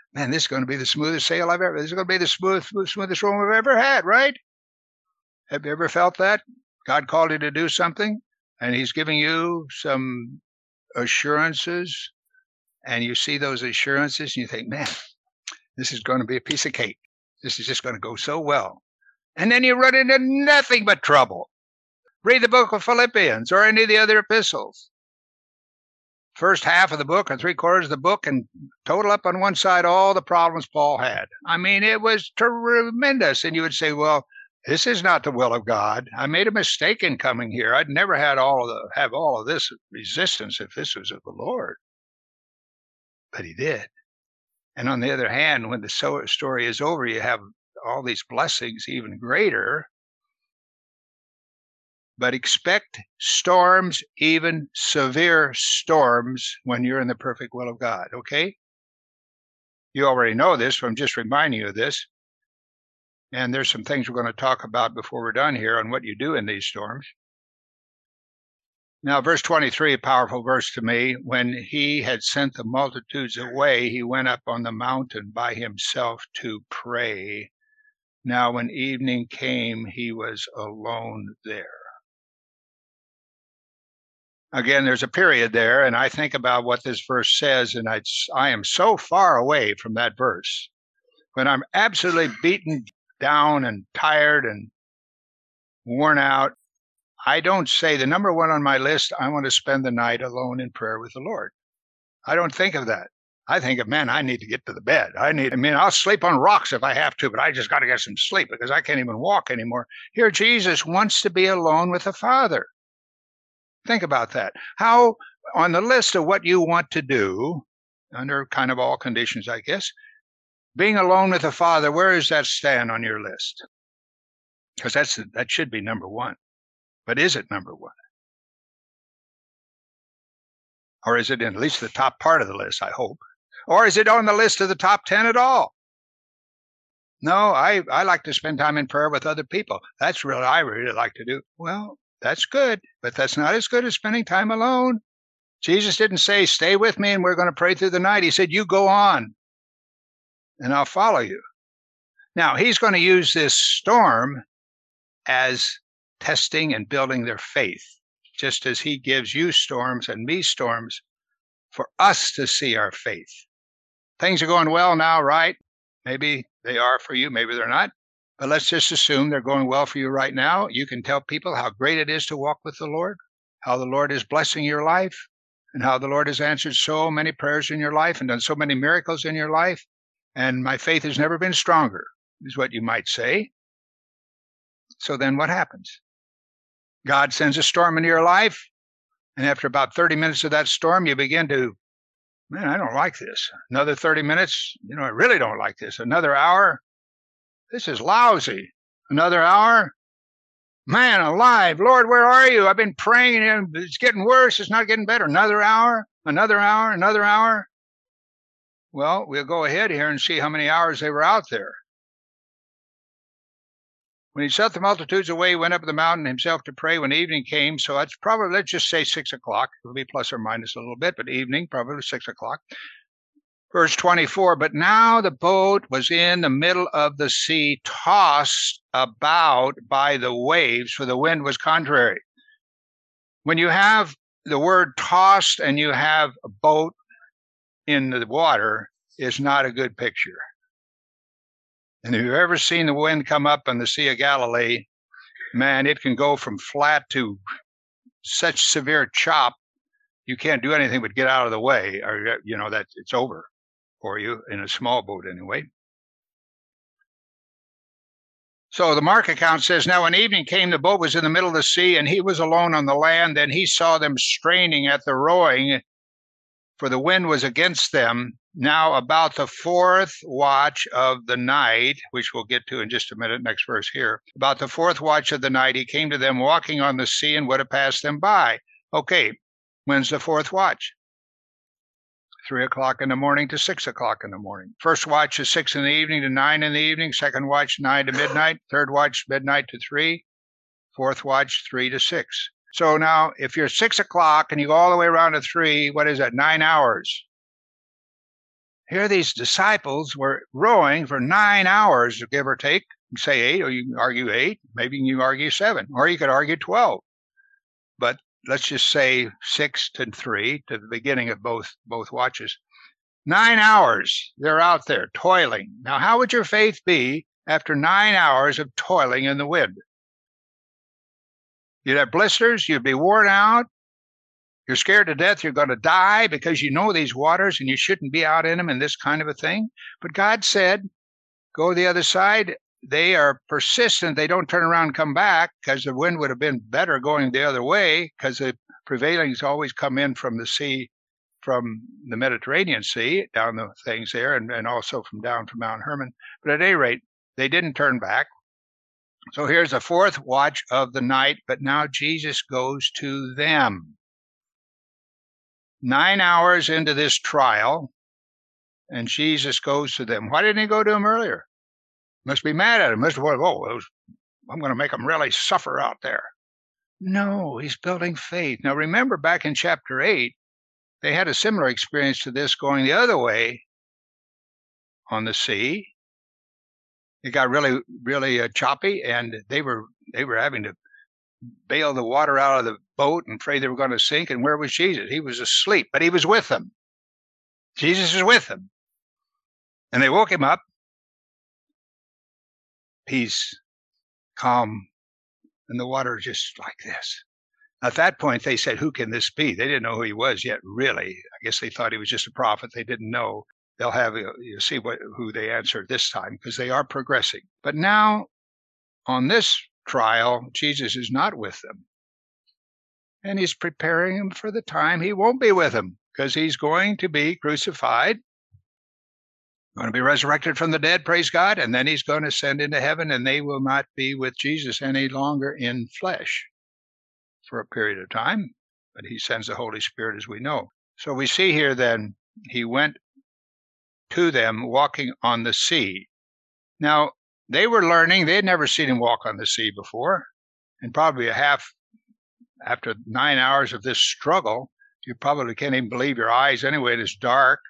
man, this is going to be the smoothest sail I've ever, this is going to be the smooth, smoothest room I've ever had, right? Have you ever felt that? God called you to do something, and he's giving you some assurances, and you see those assurances, and you think, man, this is going to be a piece of cake. This is just going to go so well. And then you run into nothing but trouble. Read the book of Philippians or any of the other epistles. First half of the book or three quarters of the book, and total up on one side all the problems Paul had. I mean, it was tremendous. And you would say, well, this is not the will of God. I made a mistake in coming here. I'd never had all of the have all of this resistance if this was of the Lord. But he did. And on the other hand, when the story is over, you have all these blessings even greater. But expect storms, even severe storms, when you're in the perfect will of God, okay? You already know this, but I'm just reminding you of this. And there's some things we're going to talk about before we're done here on what you do in these storms. Now, verse twenty-three, a powerful verse to me. When he had sent the multitudes away, he went up on the mountain by himself to pray. Now, when evening came, he was alone there. Again, there's a period there, and I think about what this verse says, and I, I am so far away from that verse. When I'm absolutely beaten down and tired and worn out, I don't say the number one on my list, I want to spend the night alone in prayer with the Lord. I don't think of that. I think of, man, I need to get to the bed. I need, I mean, I'll sleep on rocks if I have to, but I just got to get some sleep because I can't even walk anymore. Here, Jesus wants to be alone with the Father. Think about that. How, on the list of what you want to do, under kind of all conditions, I guess, being alone with the Father, where does that stand on your list? Because that's that should be number one. But is it number one? Or is it in at least the top part of the list, I hope? Or is it on the list of the top ten at all? No, I, I like to spend time in prayer with other people. That's really, I really like to do. Well, that's good, but that's not as good as spending time alone. Jesus didn't say, stay with me and we're going to pray through the night. He said, you go on and I'll follow you. Now, he's going to use this storm as testing and building their faith, just as he gives you storms and me storms for us to see our faith. Things are going well now, right? Maybe they are for you, maybe they're not. But let's just assume they're going well for you right now. You can tell people how great it is to walk with the Lord, how the Lord is blessing your life, and how the Lord has answered so many prayers in your life and done so many miracles in your life. And my faith has never been stronger, is what you might say. So then what happens? God sends a storm into your life, and after about thirty minutes of that storm, you begin to, man, I don't like this. Another thirty minutes, you know, I really don't like this. Another hour, this is lousy. Another hour, man alive, Lord, where are you? I've been praying, and it's getting worse. It's not getting better. Another hour, another hour, another hour. Well, we'll go ahead here and see how many hours they were out there. When he sent the multitudes away, he went up the mountain himself to pray when evening came. So that's probably, let's just say six o'clock. It'll be plus or minus a little bit, but evening, probably six o'clock. Verse twenty-four, but now the boat was in the middle of the sea, tossed about by the waves, for the wind was contrary. When you have the word tossed and you have a boat in the water, is not a good picture. And if you've ever seen the wind come up on the Sea of Galilee, man, it can go from flat to such severe chop, you can't do anything but get out of the way, or, you know, that it's over for you, in a small boat anyway. So the Mark account says, now when evening came, the boat was in the middle of the sea, and he was alone on the land. Then he saw them straining at the rowing, for the wind was against them. Now about the fourth watch of the night, which we'll get to in just a minute, next verse here. About the fourth watch of the night, he came to them walking on the sea and would have passed them by. Okay, when's the fourth watch? Three o'clock in the morning to six o'clock in the morning. First watch is six in the evening to nine in the evening. Second watch, nine to midnight. Third watch, midnight to three. Fourth watch, three to six. So now, if you're six o'clock and you go all the way around to three, what is that? Nine hours. here these disciples were rowing for nine hours, give or take. Say eight, or you can argue eight. Maybe you argue seven, or you could argue twelve. But let's just say six to three to the beginning of both both watches. Nine hours they're out there toiling. Now, how would your faith be after nine hours of toiling in the wind? You'd have blisters. You'd be worn out. You're scared to death you're going to die because you know these waters and you shouldn't be out in them and this kind of a thing. But God said, go to the other side. They are persistent. They don't turn around and come back because the wind would have been better going the other way because the prevailings always come in from the sea, from the Mediterranean Sea, down the things there, and, and also from down from Mount Hermon. But at any rate, they didn't turn back. So here's the fourth watch of the night, but now Jesus goes to them. Nine hours into this trial, and Jesus goes to them. Why didn't he go to them earlier? Must be mad at him. Must have, oh, I'm going to make them really suffer out there. No, he's building faith. Now remember, back in chapter eight, they had a similar experience to this going the other way on the sea. It got really, really uh, choppy, and they were they were having to bail the water out of the boat and afraid they were going to sink. And where was Jesus? He was asleep, but he was with them. Jesus is with them. And they woke him up. Peace, calm, and the water just like this. At that point, they said, who can this be? They didn't know who he was yet, really. I guess they thought he was just a prophet. They didn't know. They'll have, you see what who they answer this time, because they are progressing. But now, on this trial, Jesus is not with them. And he's preparing them for the time he won't be with them, because he's going to be crucified, going to be resurrected from the dead, praise God, and then he's going to ascend into heaven, and they will not be with Jesus any longer in flesh for a period of time, but he sends the Holy Spirit, as we know. So we see here then, he went to them walking on the sea. Now, they were learning. They had never seen him walk on the sea before, and probably a half, after nine hours of this struggle, you probably can't even believe your eyes anyway. It is dark.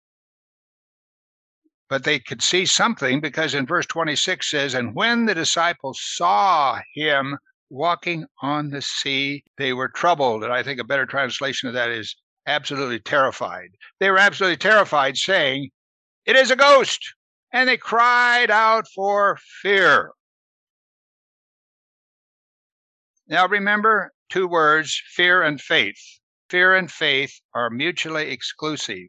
But they could see something, because in verse twenty-six says, and when the disciples saw him walking on the sea, they were troubled. And I think a better translation of that is absolutely terrified. They were absolutely terrified, saying, it is a ghost. And they cried out for fear. Now remember two words, fear and faith. Fear and faith are mutually exclusive.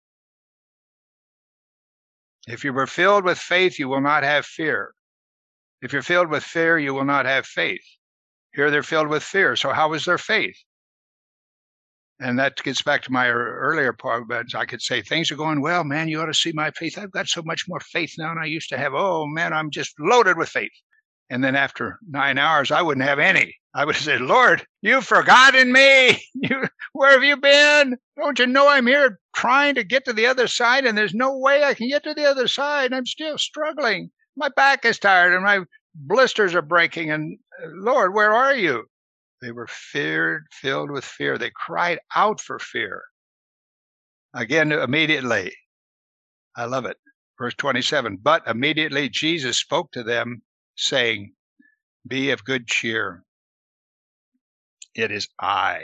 If you were filled with faith, you will not have fear. If you're filled with fear, you will not have faith. Here they're filled with fear. So how is their faith? And that gets back to my earlier part. But I could say, things are going well, man. You ought to see my faith. I've got so much more faith now than I used to have. Oh, man, I'm just loaded with faith. And then after nine hours, I wouldn't have any. I would say, Lord, you've forgotten me. You, where have you been? Don't you know I'm here trying to get to the other side, and there's no way I can get to the other side. I'm still struggling. My back is tired, and my blisters are breaking. And Lord, where are you? They were feared, filled with fear. They cried out for fear. Again, immediately. I love it. Verse twenty-seven, but immediately Jesus spoke to them, saying, be of good cheer. It is I.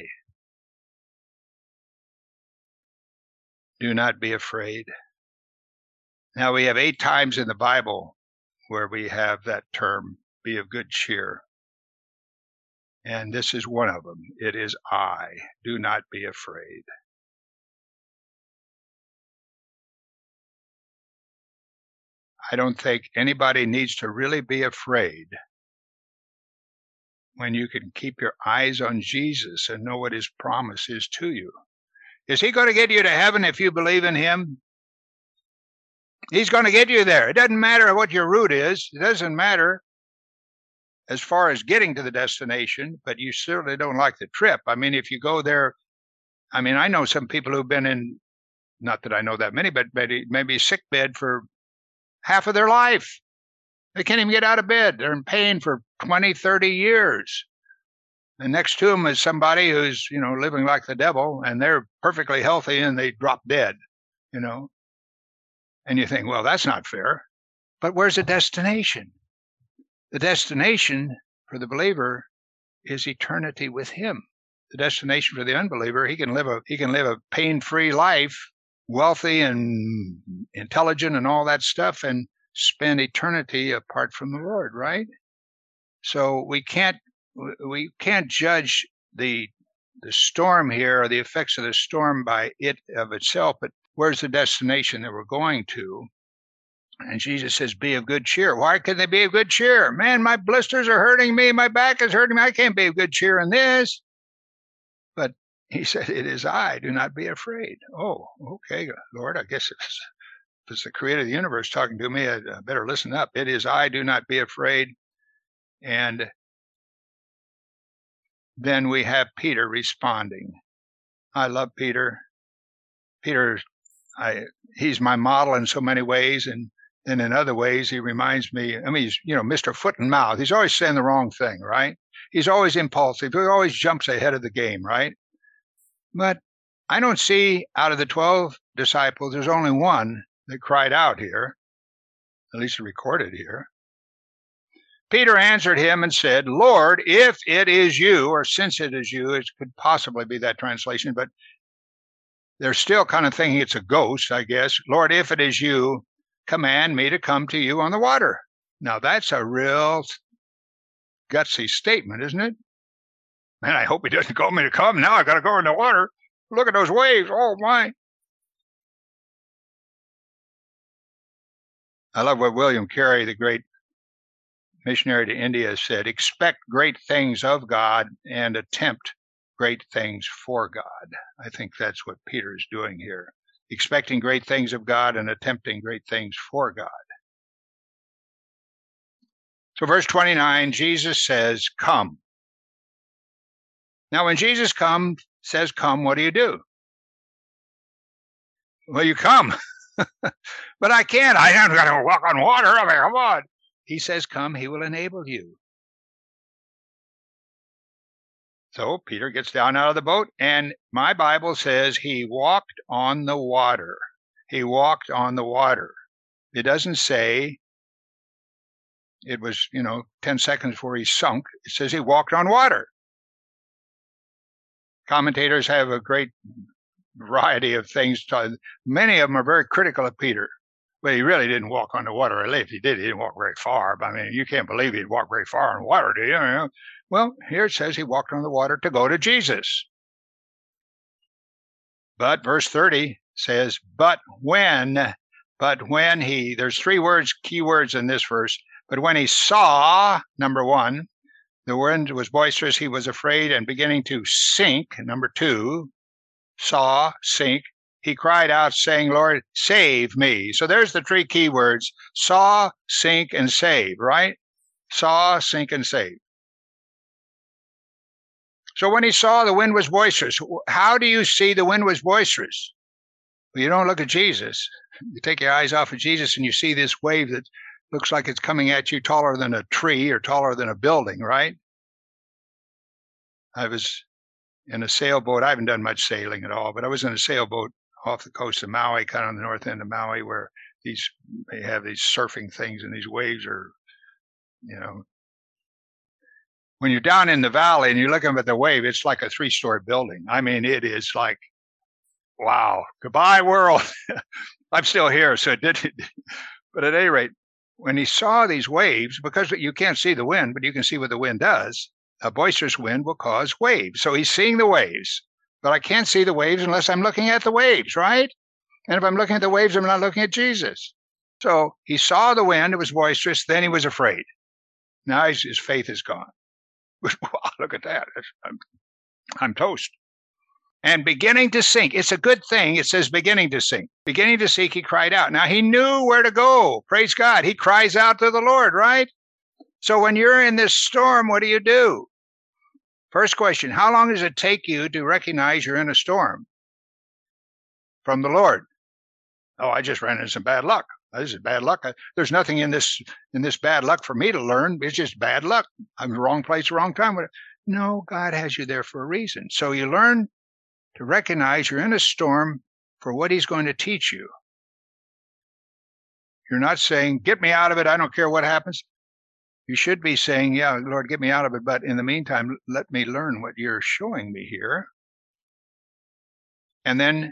Do not be afraid. Now we have eight times in the Bible where we have that term, be of good cheer. And this is one of them. It is I. Do not be afraid. I don't think anybody needs to really be afraid when you can keep your eyes on Jesus and know what his promise is to you. Is he going to get you to heaven if you believe in him? He's going to get you there. It doesn't matter what your route is. It doesn't matter as far as getting to the destination, but you certainly don't like the trip. I mean, if you go there, I mean, I know some people who've been in, not that I know that many, but maybe, maybe sick bed for half of their life. They can't even get out of bed. They're in pain for twenty, thirty years. And next to them is somebody who's, you know, living like the devil, and they're perfectly healthy and they drop dead, you know. And you think, well, that's not fair. But where's the destination? The destination for the believer is eternity with him. The destination for the unbeliever, he can live a he can live a pain-free life, wealthy and intelligent and all that stuff, and spend eternity apart from the Lord, right? So we can't we can't judge the the storm here or the effects of the storm by it of itself, but where's the destination that we're going to? And Jesus says, be of good cheer. Why can they be of good cheer? Man, my blisters are hurting me. My back is hurting me. I can't be of good cheer in this. But he said, it is I. Do not be afraid. Oh, okay, Lord, I guess it's, if it's the creator of the universe talking to me, I, I better listen up. It is I. Do not be afraid. And then we have Peter responding. I love Peter. Peter, I, he's my model in so many ways, and And in other ways, he reminds me, I mean, he's, you know, Mister Foot and Mouth. He's always saying the wrong thing, right? He's always impulsive. He always jumps ahead of the game, right? But I don't see out of the twelve disciples, there's only one that cried out here, at least recorded here. Peter answered him and said, Lord, if it is you, or since it is you, it could possibly be that translation, but they're still kind of thinking it's a ghost, I guess. Lord, if it is you, command me to come to you on the water. Now that's a real gutsy statement, isn't it? Man, I hope he doesn't call me to come. Now I got to go in the water. Look at those waves. Oh my. I love what William Carey, the great missionary to India, said, expect great things of God and attempt great things for God. I think that's what Peter's doing here. Expecting great things of God and attempting great things for God. So verse twenty-nine, Jesus says, come. Now when Jesus come, says come, what do you do? Well, you come. But I can't. I haven't got to walk on water. I mean, come on. He says, come, he will enable you. So Peter gets down out of the boat, and my Bible says he walked on the water. He walked on the water. It doesn't say it was, you know, ten seconds before he sunk. It says he walked on water. Commentators have a great variety of things. To, many of them are very critical of Peter. But he really didn't walk on the water. Or if he did, he didn't walk very far. But I mean, you can't believe he'd walk very far on water, do you? You know? Well, here it says he walked on the water to go to Jesus. But verse thirty says, but when, but when he, there's three words, key words in this verse. But when he saw, number one, the wind was boisterous, he was afraid and beginning to sink. Number two, saw, sink. He cried out saying, Lord, save me. So there's the three key words, saw, sink, and save, right? Saw, sink, and save. So when he saw the wind was boisterous, how do you see the wind was boisterous? Well, you don't look at Jesus. You take your eyes off of Jesus and you see this wave that looks like it's coming at you taller than a tree or taller than a building, right? I was in a sailboat. I haven't done much sailing at all, but I was in a sailboat off the coast of Maui, kind of on the north end of Maui, where these they have these surfing things, and these waves are, you know, when you're down in the valley and you're looking at the wave, it's like a three-story building. I mean, it is like, wow, goodbye world. I'm still here, so it didn't. But at any rate, when he saw these waves, because you can't see the wind, but you can see what the wind does, a boisterous wind will cause waves. So he's seeing the waves. But I can't see the waves unless I'm looking at the waves, right? And if I'm looking at the waves, I'm not looking at Jesus. So he saw the wind, it was boisterous, then he was afraid. Now his, his faith is gone. Wow, look at that. I'm, I'm toast. And beginning to sink. It's a good thing. It says beginning to sink. Beginning to sink, he cried out. Now he knew where to go. Praise God. He cries out to the Lord, right? So when you're in this storm, what do you do? First question, how long does it take you to recognize you're in a storm? From the Lord. Oh, I just ran into some bad luck. This is bad luck. There's nothing in this in this bad luck for me to learn. It's just bad luck. I'm in the wrong place, wrong time. No, God has you there for a reason. So you learn to recognize you're in a storm for what he's going to teach you. You're not saying, get me out of it, I don't care what happens. You should be saying, yeah, Lord, get me out of it, but in the meantime, let me learn what you're showing me here. And then,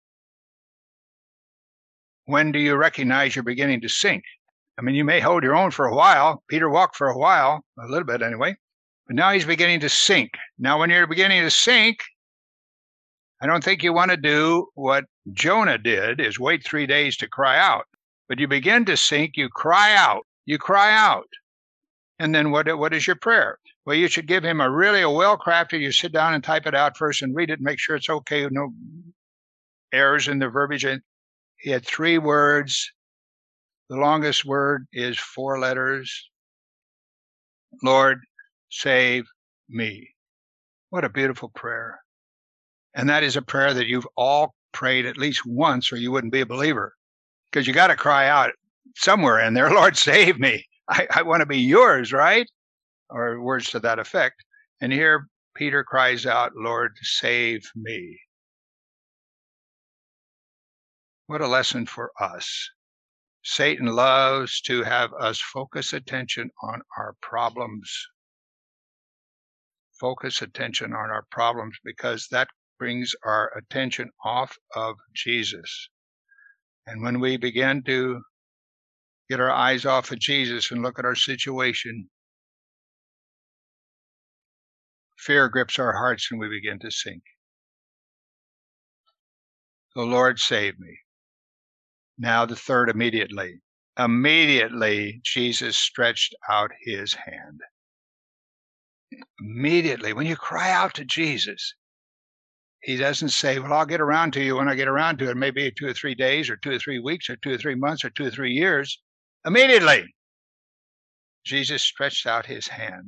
when do you recognize you're beginning to sink? I mean, you may hold your own for a while. Peter walked for a while, a little bit anyway, but now he's beginning to sink. Now, when you're beginning to sink, I don't think you want to do what Jonah did, is wait three days to cry out. But you begin to sink, you cry out, you cry out. And then what, what is your prayer? Well, you should give him a really a well-crafted, you sit down and type it out first and read it, make sure it's okay, no errors in the verbiage. He had three words. The longest word is four letters. Lord, save me. What a beautiful prayer. And that is a prayer that you've all prayed at least once or you wouldn't be a believer. Because you got to cry out somewhere in there, Lord, save me. I, I want to be yours, right? Or words to that effect. And here Peter cries out, Lord, save me. What a lesson for us. Satan loves to have us focus attention on our problems. Focus attention on our problems because that brings our attention off of Jesus. And when we begin to get our eyes off of Jesus and look at our situation, fear grips our hearts and we begin to sink. The Lord save me. Now the third, immediately. Immediately, Jesus stretched out his hand. Immediately, when you cry out to Jesus, he doesn't say, well, I'll get around to you when I get around to it. Maybe two or three days or two or three weeks or two or three months or two or three years. Immediately, Jesus stretched out his hand.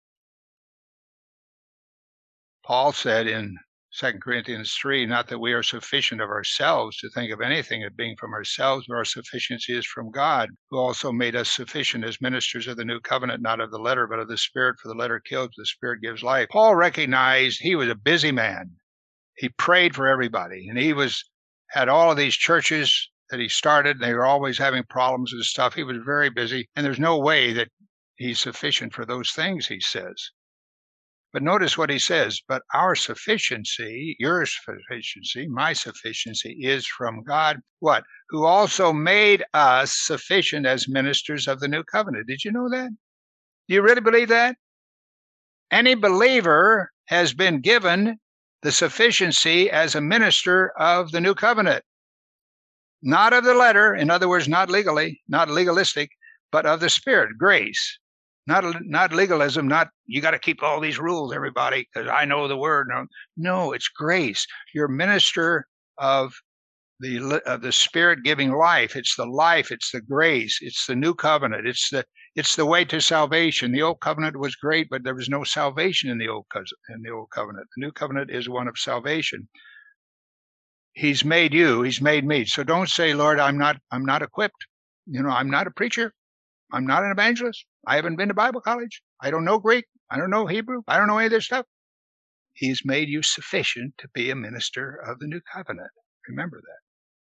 Paul said in Second Corinthians three, not that we are sufficient of ourselves to think of anything as being from ourselves, but our sufficiency is from God, who also made us sufficient as ministers of the new covenant, not of the letter, but of the Spirit, for the letter kills, the Spirit gives life. Paul recognized he was a busy man. He prayed for everybody, and he was had all of these churches that he started, and they were always having problems and stuff. He was very busy, and there's no way that he's sufficient for those things, he says. But notice what he says, but our sufficiency, your sufficiency, my sufficiency is from God, what? Who also made us sufficient as ministers of the new covenant. Did you know that? Do you really believe that? Any believer has been given the sufficiency as a minister of the new covenant. Not of the letter, in other words, not legally, not legalistic, but of the Spirit, grace. Not, not legalism, not you got to keep all these rules, everybody, because I know the word. No, no, it's grace. You're a minister of the of the Spirit giving life. It's the life. It's the grace. It's the new covenant. It's the it's the way to salvation. The old covenant was great, but there was no salvation in the old in the old covenant. The new covenant is one of salvation. He's made you. He's made me. So don't say, Lord, I'm not. I'm not equipped. You know, I'm not a preacher. I'm not an evangelist. I haven't been to Bible college. I don't know Greek. I don't know Hebrew. I don't know any of this stuff. He's made you sufficient to be a minister of the new covenant. Remember that.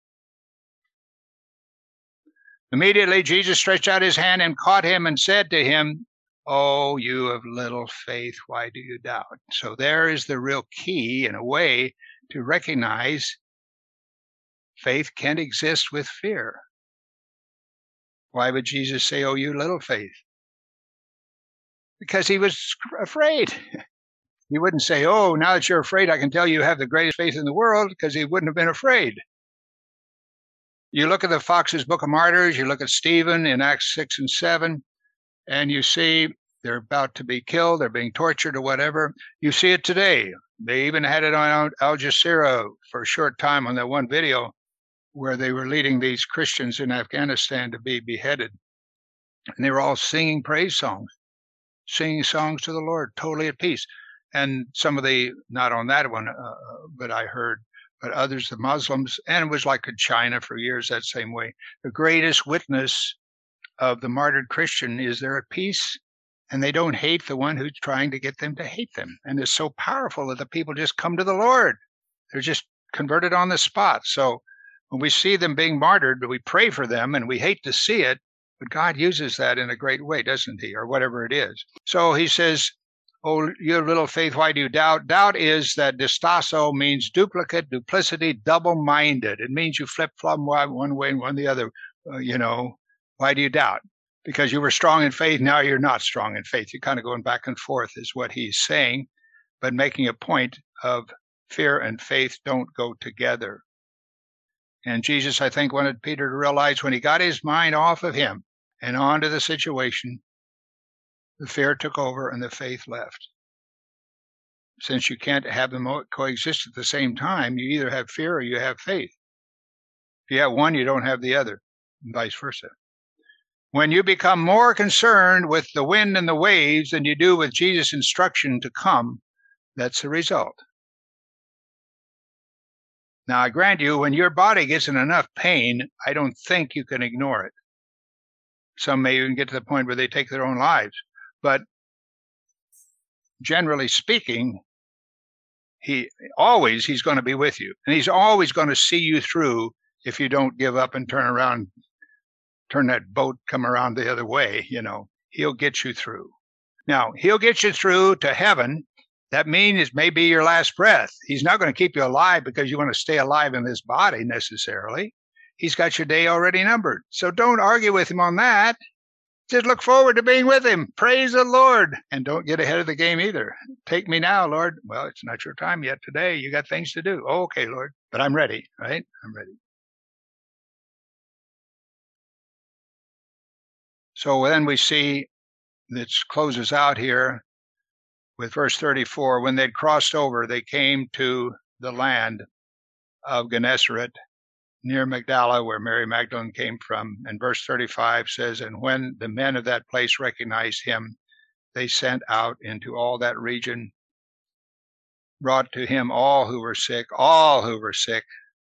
Immediately, Jesus stretched out his hand and caught him and said to him, oh, you of little faith, why do you doubt? So there is the real key, in a way, to recognize faith can't exist with fear. Why would Jesus say, oh, you little faith? Because he was afraid. He wouldn't say, oh, now that you're afraid, I can tell you have the greatest faith in the world, because he wouldn't have been afraid. You look at the Fox's Book of Martyrs, you look at Stephen in Acts six and seven, and you see they're about to be killed, they're being tortured or whatever. You see it today. They even had it on Al Jazeera for a short time on that one video where they were leading these Christians in Afghanistan to be beheaded. And they were all singing praise songs, singing songs to the Lord, totally at peace. And some of the, not on that one, uh, but I heard, but others, the Muslims, and it was like in China for years that same way. The greatest witness of the martyred Christian is they're at peace, and they don't hate the one who's trying to get them to hate them. And it's so powerful that the people just come to the Lord. They're just converted on the spot. So When we see them being martyred, we pray for them and we hate to see it, but God uses that in a great way, doesn't he? Or whatever it is. So he says, oh, you have little faith, why do you doubt? Doubt is that distasso means duplicate, duplicity, double-minded. It means you flip-flop one way and one the other. Uh, you know, why do you doubt? Because you were strong in faith, now you're not strong in faith. You're kind of going back and forth is what he's saying, but making a point of fear and faith don't go together. And Jesus, I think, wanted Peter to realize when he got his mind off of him and onto the situation, the fear took over and the faith left. Since you can't have them coexist at the same time, you either have fear or you have faith. If you have one, you don't have the other, and vice versa. When you become more concerned with the wind and the waves than you do with Jesus' instruction to come, that's the result. Now, I grant you, when your body gets in enough pain, I don't think you can ignore it. Some may even get to the point where they take their own lives. But generally speaking, he always, he's going to be with you. And he's always going to see you through if you don't give up and turn around, turn that boat, come around the other way, you know. He'll get you through. Now, he'll get you through to heaven. That means it may be your last breath. He's not going to keep you alive because you want to stay alive in this body necessarily. He's got your day already numbered. So don't argue with him on that. Just look forward to being with him. Praise the Lord. And don't get ahead of the game either. Take me now, Lord. Well, it's not your time yet today. You got things to do. Oh, okay, Lord. But I'm ready, right? I'm ready. So then we see this closes out here with verse thirty-four. When they'd crossed over, they came to the land of Gennesaret, near Magdala, where Mary Magdalene came from. And verse thirty-five says, and when the men of that place recognized him, they sent out into all that region, brought to him all who were sick, all who were sick,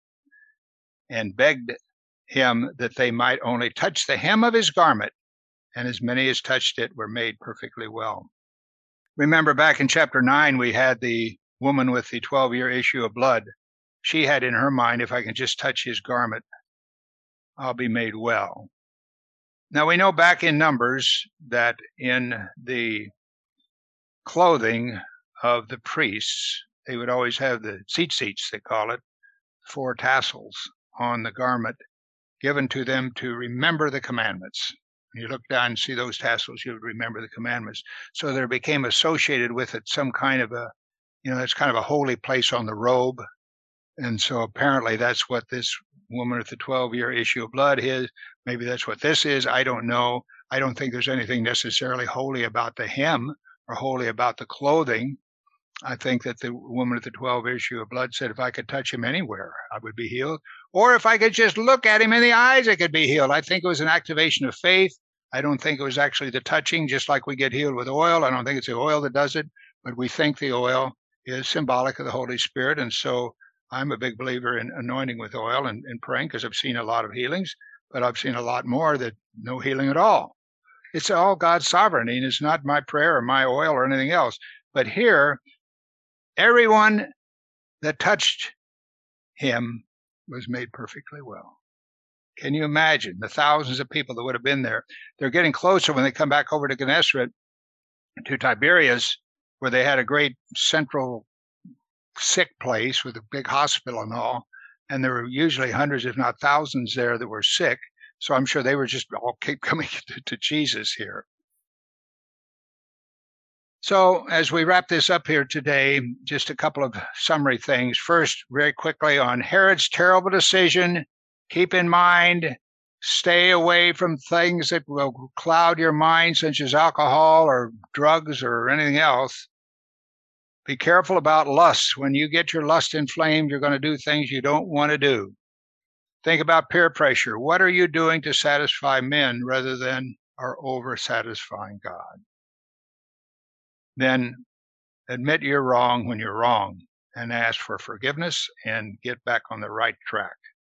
and begged him that they might only touch the hem of his garment, and as many as touched it were made perfectly well. Remember back in chapter nine, we had the woman with the twelve-year issue of blood. She had in her mind, if I can just touch his garment, I'll be made well. Now we know back in Numbers that in the clothing of the priests, they would always have the tzitzits, they call it, four tassels on the garment given to them to remember the commandments. When you look down and see those tassels, you would remember the commandments. So there became associated with it some kind of a, you know, it's kind of a holy place on the robe. And so apparently that's what this woman with the twelve-year issue of blood is. Maybe that's what this is. I don't know. I don't think there's anything necessarily holy about the hem or holy about the clothing. I think that the woman with the twelve-year issue of blood said, if I could touch him anywhere, I would be healed. Or if I could just look at him in the eyes, I could be healed. I think it was an activation of faith. I don't think it was actually the touching, just like we get healed with oil. I don't think it's the oil that does it, but we think the oil is symbolic of the Holy Spirit. And so I'm a big believer in anointing with oil and, and praying, because I've seen a lot of healings, but I've seen a lot more that no healing at all. It's all God's sovereignty, and it's not my prayer or my oil or anything else. But here, everyone that touched him was made perfectly well. Can you imagine the thousands of people that would have been there? They're getting closer when they come back over to Gennesaret, to Tiberias, where they had a great central sick place with a big hospital and all. And there were usually hundreds, if not thousands there that were sick. So I'm sure they were just all keep coming to, to Jesus here. So as we wrap this up here today, just a couple of summary things. First, very quickly on Herod's terrible decision. Keep in mind, stay away from things that will cloud your mind, such as alcohol or drugs or anything else. Be careful about lust. When you get your lust inflamed, you're going to do things you don't want to do. Think about peer pressure. What are you doing to satisfy men rather than are over-satisfying God? Then admit you're wrong when you're wrong and ask for forgiveness and get back on the right track.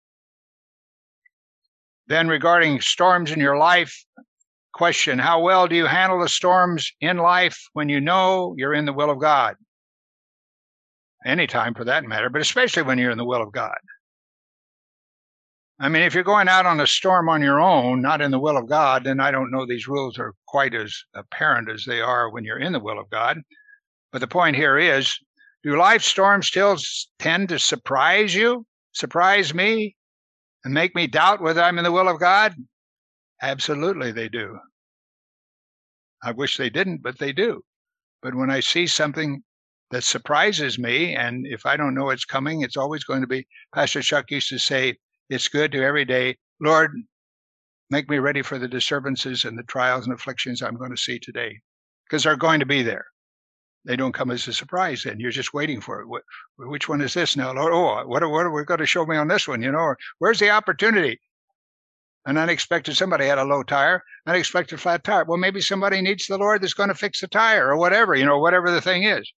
Then regarding storms in your life, question, how well do you handle the storms in life when you know you're in the will of God? Anytime for that matter, but especially when you're in the will of God. I mean, if you're going out on a storm on your own, not in the will of God, then I don't know these rules are quite as apparent as they are when you're in the will of God. But the point here is, do life storms still tend to surprise you, surprise me, and make me doubt whether I'm in the will of God? Absolutely, they do. I wish they didn't, but they do. But when I see something that surprises me, and if I don't know it's coming, it's always going to be, Pastor Chuck used to say, it's good to every day, Lord, make me ready for the disturbances and the trials and afflictions I'm going to see today, because they're going to be there. They don't come as a surprise then. You're just waiting for it. What, which one is this now, Lord? Oh, what, what are we going to show me on this one? You know, or where's the opportunity? An unexpected, somebody had a low tire, unexpected flat tire. Well, maybe somebody needs the Lord that's going to fix the tire or whatever, you know, whatever the thing is.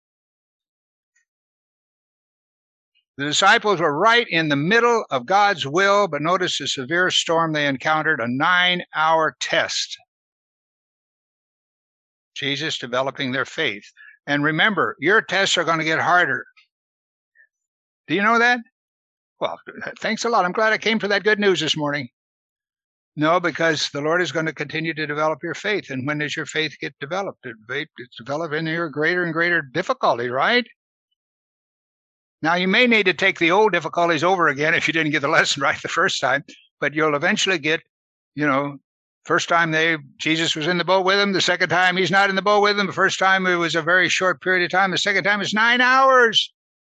The disciples were right in the middle of God's will, but notice the severe storm they encountered, a nine-hour test. Jesus developing their faith. And remember, your tests are going to get harder. Do you know that? Well, thanks a lot. I'm glad I came for that good news this morning. No, because the Lord is going to continue to develop your faith. And when does your faith get developed? It's developed in your greater and greater difficulty, right? Now, you may need to take the old difficulties over again if you didn't get the lesson right the first time, but you'll eventually get, you know, first time they Jesus was in the boat with them. The second time he's not in the boat with them. The first time it was a very short period of time. The second time it's nine hours.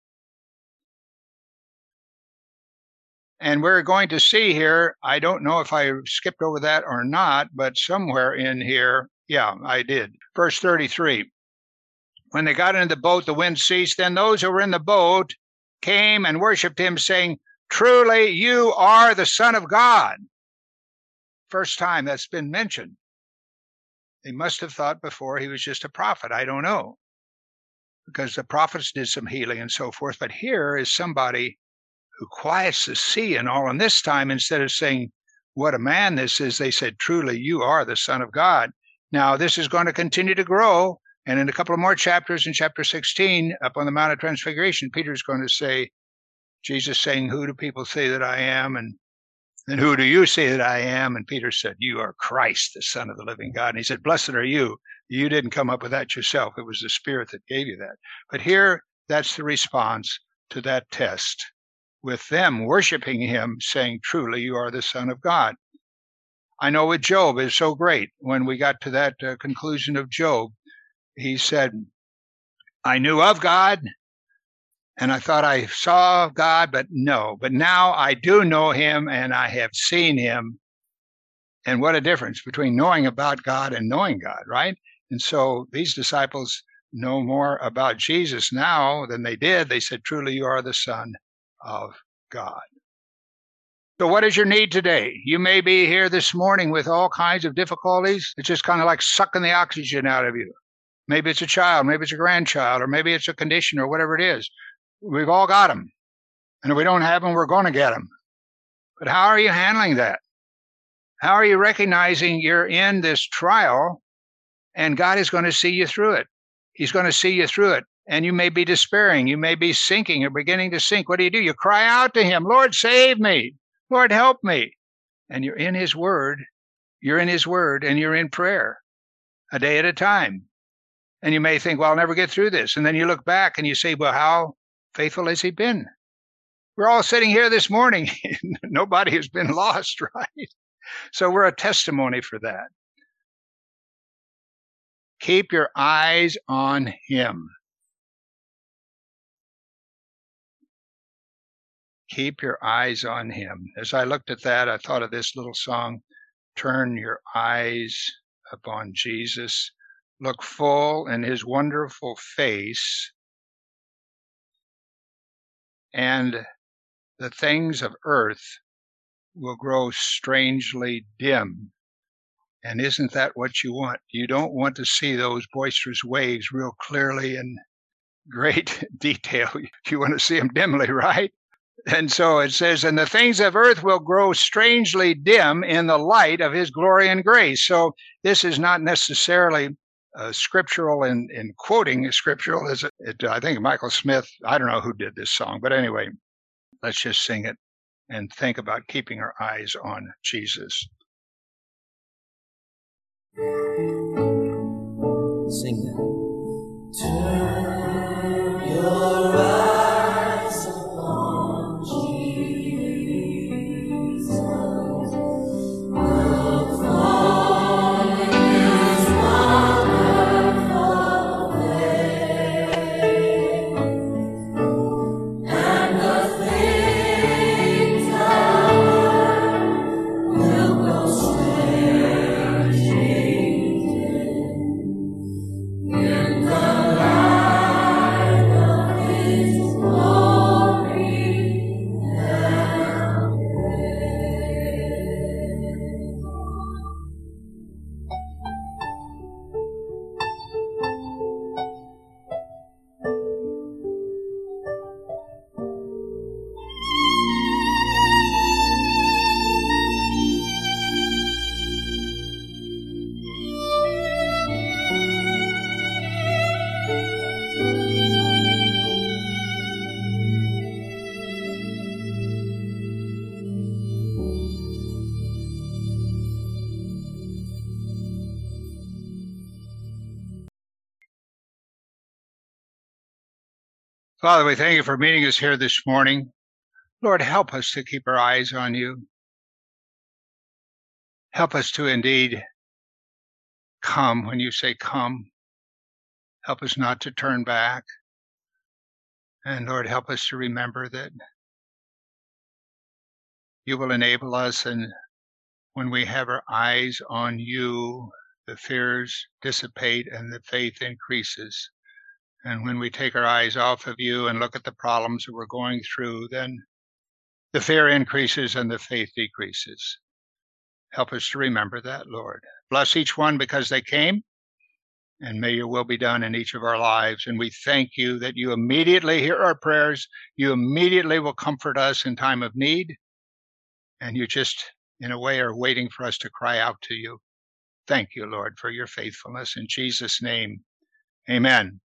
And we're going to see here, I don't know if I skipped over that or not, but somewhere in here, yeah, I did. Verse thirty-three. When they got into the boat, the wind ceased. Then those who were in the boat came and worshipped him, saying, truly, you are the Son of God. First time that's been mentioned. They must have thought before he was just a prophet. I don't know. Because the prophets did some healing and so forth. But here is somebody who quiets the sea and all. And this time, instead of saying, what a man this is, they said, truly, you are the Son of God. Now, this is going to continue to grow. And in a couple of more chapters, in chapter sixteen, up on the Mount of Transfiguration, Peter's going to say, Jesus saying, who do people say that I am? And then who do you say that I am? And Peter said, you are Christ, the Son of the living God. And he said, blessed are you. You didn't come up with that yourself. It was the Spirit that gave you that. But here, that's the response to that test, with them worshiping him, saying, truly, you are the Son of God. I know with Job is so great. When we got to that uh, conclusion of Job, he said, I knew of God, and I thought I saw God, but no. But now I do know him, and I have seen him. And what a difference between knowing about God and knowing God, right? And so these disciples know more about Jesus now than they did. They said, truly, you are the Son of God. So what is your need today? You may be here this morning with all kinds of difficulties. It's just kind of like sucking the oxygen out of you. Maybe it's a child, maybe it's a grandchild, or maybe it's a condition or whatever it is. We've all got them. And if we don't have them, we're going to get them. But how are you handling that? How are you recognizing you're in this trial and God is going to see you through it? He's going to see you through it. And you may be despairing. You may be sinking or beginning to sink. What do you do? You cry out to him, Lord, save me. Lord, help me. And you're in his word. You're in his word and you're in prayer a day at a time. And you may think, well, I'll never get through this. And then you look back and you say, well, how faithful has he been? We're all sitting here this morning. Nobody has been lost, right? So we're a testimony for that. Keep your eyes on him. Keep your eyes on him. As I looked at that, I thought of this little song, turn your eyes upon Jesus. Look full in his wonderful face, and the things of earth will grow strangely dim. And isn't that what you want? You don't want to see those boisterous waves real clearly and great detail. You want to see them dimly, right? And so it says, and the things of earth will grow strangely dim in the light of his glory and grace. So this is not necessarily Uh, scriptural in, in quoting scriptural. Is it, it, I think Michael Smith, I don't know who did this song, but anyway, let's just sing it. and think about keeping our eyes on Jesus. Sing that. Turn your eyes upon Jesus. Look on His wonderful face, and the things of earth will grow strangely in the light of His glory and praise. Father, we thank you for meeting us here this morning. Lord, help us to keep our eyes on you. Help us to indeed come when you say come. Help us not to turn back. And Lord, help us to remember that you will enable us, and when we have our eyes on you, the fears dissipate and the faith increases. And when we take our eyes off of you and look at the problems that we're going through, then the fear increases and the faith decreases. Help us to remember that, Lord. Bless each one because they came, and may your will be done in each of our lives. And we thank you that you immediately hear our prayers. You immediately will comfort us in time of need. And you just, in a way, are waiting for us to cry out to you. Thank you, Lord, for your faithfulness. In Jesus' name, amen.